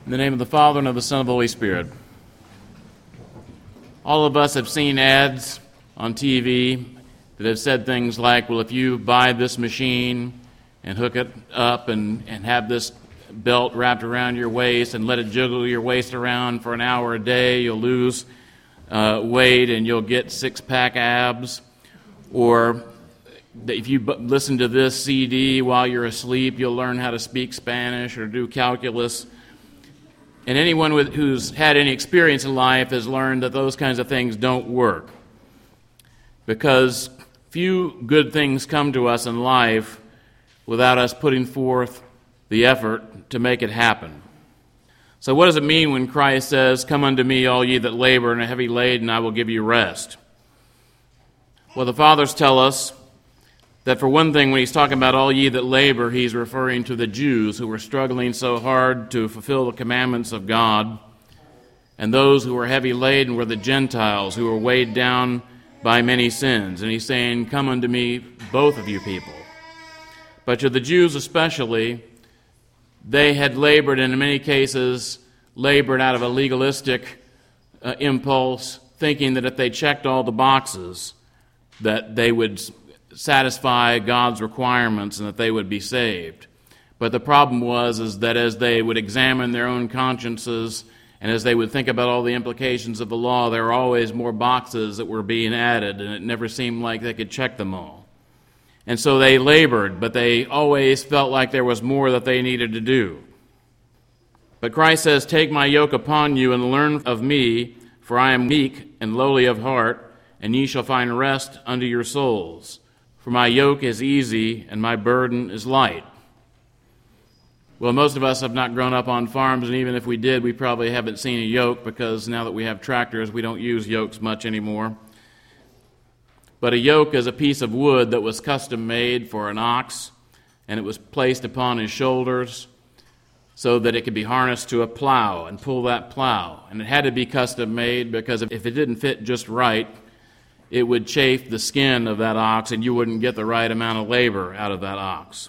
In the name of the Father, and of the Son, and of the Holy Spirit. All of us have seen ads on TV that have said things like, well, if you buy this machine and hook it up and have this belt wrapped around your waist and let it jiggle your waist around for an hour a day, you'll lose weight and you'll get six-pack abs. Or if you listen to this CD while you're asleep, you'll learn how to speak Spanish or do calculus. And anyone who's had any experience in life has learned that those kinds of things don't work. Because few good things come to us in life without us putting forth the effort to make it happen. So what does it mean when Christ says, "Come unto me, all ye that labor and are heavy laden, and I will give you rest"? Well, the fathers tell us that for one thing, when he's talking about all ye that labor, he's referring to the Jews who were struggling so hard to fulfill the commandments of God. And those who were heavy laden were the Gentiles who were weighed down by many sins. And he's saying, "Come unto me, both of you people." But to the Jews especially, they had labored, and in many cases labored out of a legalistic impulse, thinking that if they checked all the boxes, that they would satisfy God's requirements and that they would be saved. But the problem was that as they would examine their own consciences and as they would think about all the implications of the law, there were always more boxes that were being added, and it never seemed like they could check them all. And so they labored, but they always felt like there was more that they needed to do. But Christ says, "Take my yoke upon you and learn of me, for I am meek and lowly of heart, and ye shall find rest unto your souls. For my yoke is easy and my burden is light." Well, most of us have not grown up on farms, and even if we did, we probably haven't seen a yoke, because now that we have tractors, we don't use yokes much anymore. But a yoke is a piece of wood that was custom made for an ox, and it was placed upon his shoulders so that it could be harnessed to a plow and pull that plow. And it had to be custom made because if it didn't fit just right, it would chafe the skin of that ox, and you wouldn't get the right amount of labor out of that ox.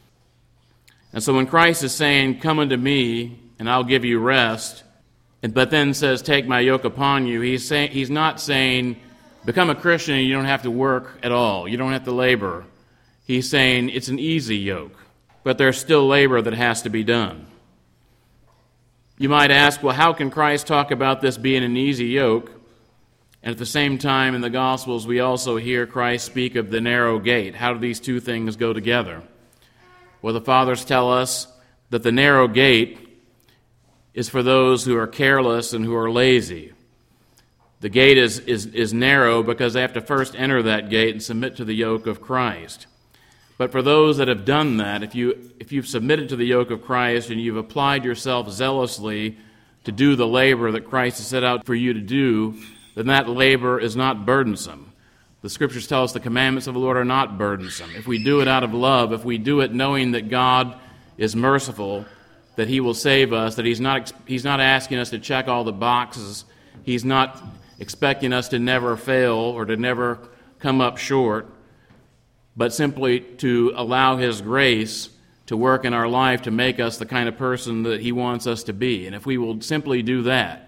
And so when Christ is saying, "Come unto me, and I'll give you rest," but then says, "Take my yoke upon you," he's not saying, become a Christian and you don't have to work at all. You don't have to labor. He's saying it's an easy yoke, but there's still labor that has to be done. You might ask, well, how can Christ talk about this being an easy yoke? And at the same time, in the Gospels, we also hear Christ speak of the narrow gate. How do these two things go together? Well, the fathers tell us that the narrow gate is for those who are careless and who are lazy. The gate is narrow because they have to first enter that gate and submit to the yoke of Christ. But for those that have done that, if you've submitted to the yoke of Christ and you've applied yourself zealously to do the labor that Christ has set out for you to do, then that labor is not burdensome. The Scriptures tell us the commandments of the Lord are not burdensome. If we do it out of love, if we do it knowing that God is merciful, that He will save us, that He's not asking us to check all the boxes, He's not expecting us to never fail or to never come up short, but simply to allow His grace to work in our life to make us the kind of person that He wants us to be. And if we will simply do that,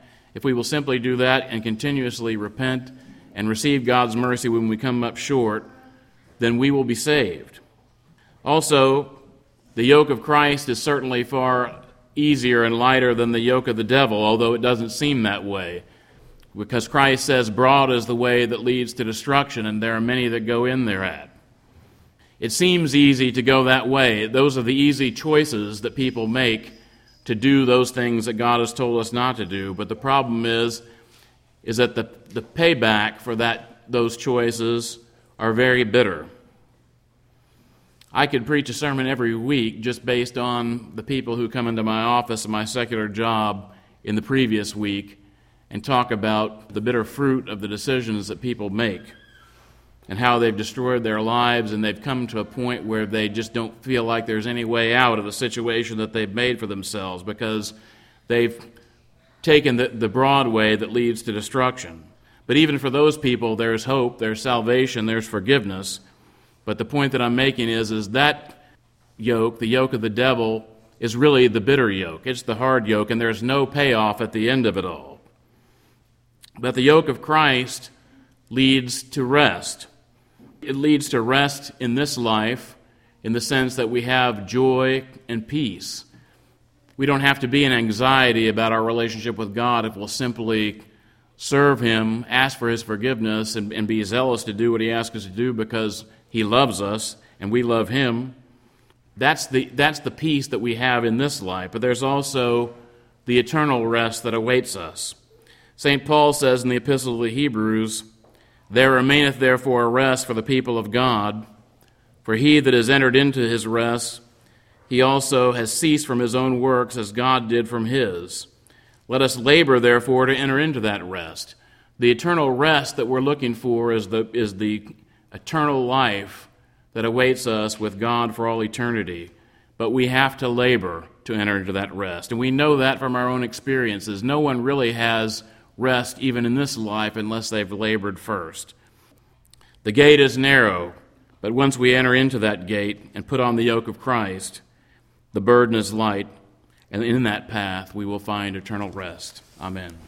and continuously repent and receive God's mercy when we come up short, then we will be saved. Also, the yoke of Christ is certainly far easier and lighter than the yoke of the devil, although it doesn't seem that way. Because Christ says, "Broad is the way that leads to destruction, and there are many that go in thereat." It seems easy to go that way. Those are the easy choices that people make to do those things that God has told us not to do. But the problem is that the payback for those choices are very bitter. I could preach a sermon every week just based on the people who come into my office and my secular job in the previous week and talk about the bitter fruit of the decisions that people make and how they've destroyed their lives, and they've come to a point where they just don't feel like there's any way out of the situation that they've made for themselves because they've taken the broad way that leads to destruction. But even for those people, there's hope, there's salvation, there's forgiveness. But the point that I'm making is that yoke, the yoke of the devil, is really the bitter yoke. It's the hard yoke, and there's no payoff at the end of it all. But the yoke of Christ leads to rest. It leads to rest in this life in the sense that we have joy and peace. We don't have to be in anxiety about our relationship with God if we'll simply serve Him, ask for His forgiveness, and be zealous to do what He asks us to do because He loves us and we love Him. That's the peace that we have in this life. But there's also the eternal rest that awaits us. St. Paul says in the Epistle to the Hebrews, "There remaineth therefore a rest for the people of God, for he that is entered into his rest, he also has ceased from his own works as God did from his. Let us labor therefore to enter into that rest." The eternal rest that we're looking for is the eternal life that awaits us with God for all eternity. But we have to labor to enter into that rest. And we know that from our own experiences. No one really has rest even in this life unless they've labored first. The gate is narrow, but once we enter into that gate and put on the yoke of Christ, the burden is light, and in that path we will find eternal rest. Amen.